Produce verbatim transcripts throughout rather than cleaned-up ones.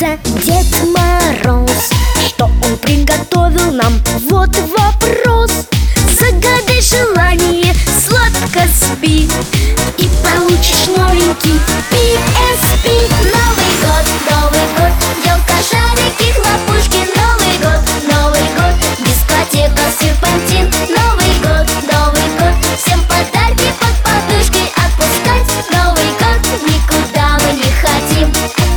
сердится Дед Мороз. Что он приготовил нам? Вот вопрос. Загадай желание, сладко спи, и получишь новенький пи эс пи. Новый год, Новый год, елка, шарики, хлопушки. Новый год, Новый год, дискотека, серпантин. Новый год, Новый год, всем подарки под подушкой отпускать. Новый год, никуда мы не хотим.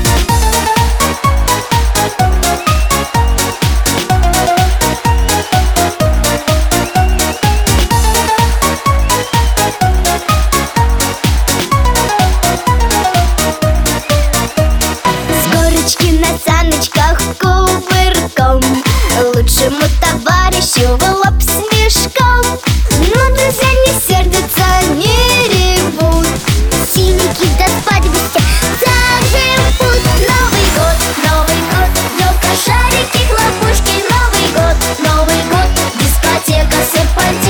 На саночках кувырком лучшему товарищу в лоб с мешком. Но друзья не сердятся, не ревут, синенький да спать вместе заживут. Новый год, Новый год, елка, шарики, хлопушки. Новый год, Новый год, дискотека, серпантин.